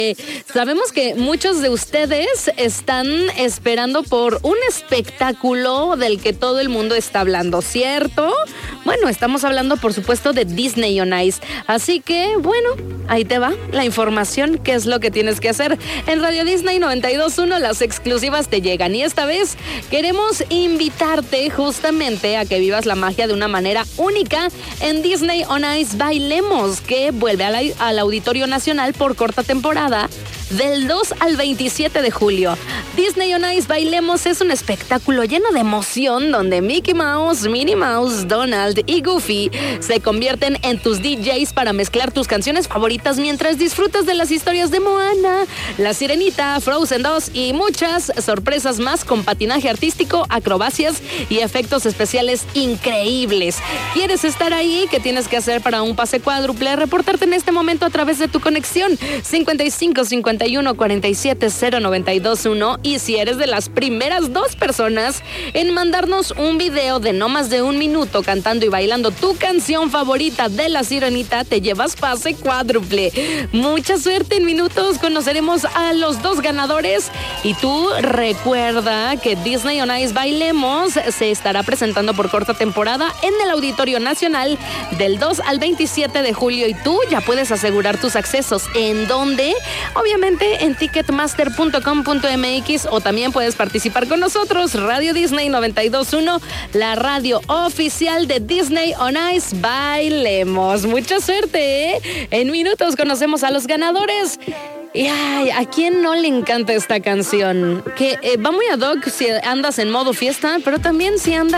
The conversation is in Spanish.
Sabemos que muchos de ustedes están esperando por un espectáculo del que todo el mundo está hablando, ¿cierto? Bueno, estamos hablando, por supuesto, de Disney on Ice. Así que, bueno, ahí te va la información, qué es lo que tienes que hacer. En Radio Disney 92.1 las exclusivas te llegan. Y esta vez queremos invitarte justamente a que vivas la magia de una manera única en Disney on Ice Bailemos, que vuelve al Auditorio Nacional por corta temporada del 2 al 27 de julio. Disney on Ice Bailemos es un espectáculo lleno de emoción donde Mickey Mouse, Minnie Mouse, Donald y Goofy se convierten en tus DJs para mezclar tus canciones favoritas mientras disfrutas de las historias de Moana, La Sirenita, Frozen 2 y muchas sorpresas más con patinaje artístico, acrobacias y efectos especiales increíbles. ¿Quieres estar ahí? ¿Qué tienes que hacer para un pase cuádruple? Reportarte en este momento a través de tu conexión 55 51 47 0921, y si eres de las primeras 2 personas en mandarnos un video de no más de 1 minuto cantando y bailando tu canción favorita de La Sirenita, te llevas pase cuádruple. Mucha suerte. En minutos conoceremos a los 2 ganadores y tú recuerda que Disney on Ice Bailemos se estará presentando por corta temporada en el Auditorio Nacional del 2 al 27 de julio y tú ya puedes asegurar tus accesos. ¿En dónde? Obviamente en ticketmaster.com.mx, o también puedes participar con nosotros. Radio Disney 92.1, la radio oficial de Disney on Ice Bailemos. Mucha suerte, ¿eh? En minutos conocemos a los ganadores. Y ay, ¿a quién no le encanta esta canción? Que va muy ad hoc si andas en modo fiesta, pero también si andas